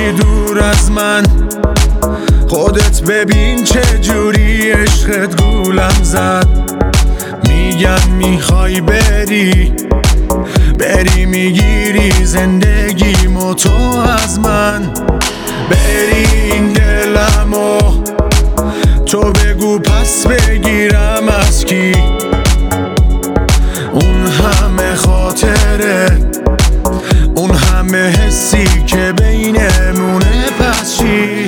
باشی دور از من. خودت ببین چه جوری عشقت گولم زد. میگن میخوای بری میگیری زندگیمو تو از من. بری این دلمو تو بگو پس بگیرم از کی. اون همه خاطره اون همه حسی که بینمونه پس چی؟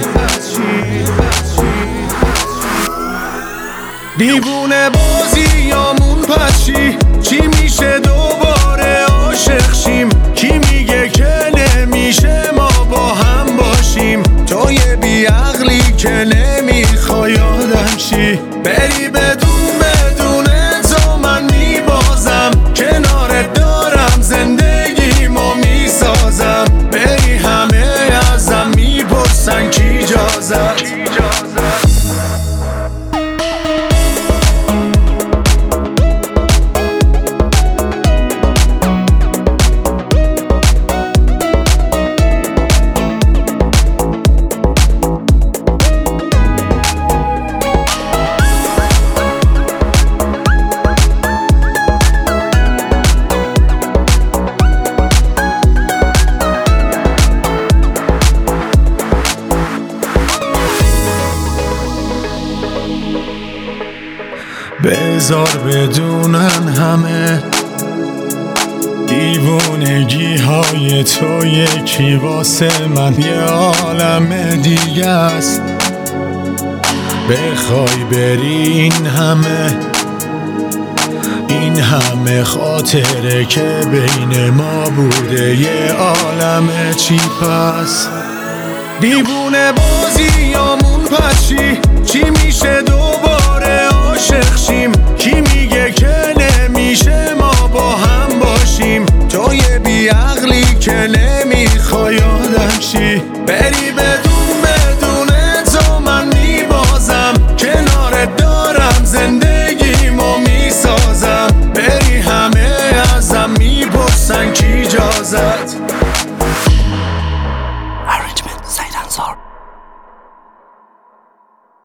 دیوونه بازیامون پس چی میشه دوباره عاشق شیم؟ کی میگه که نمیشه ما با هم باشیم؟ تو یه بیعقلی که نمیخوای آدم شی. بری بدون تو من میبازم، کنارت دارم زندگیمو میسازم. بری همه ازم میپرسن کی اجازت. بذار بدونن همه دیوونگی های تو یکی واسه من یه عالم دیگه است. بخوای بری این همه خاطره که بین ما بوده یه عالم چی پس؟ دیوونه بازیامون پس چی میشه دوباره عاشق شیم؟ کی میگه که نمیشه ما با هم باشیم؟ تو یه بیعقلی که نمیخوای آدم شی. بری بدون تو من میبازم، کنارت دارم زندگیمو میسازم. بری همه ازم میپرسن کی اجازت. Arrangement Said Ansar.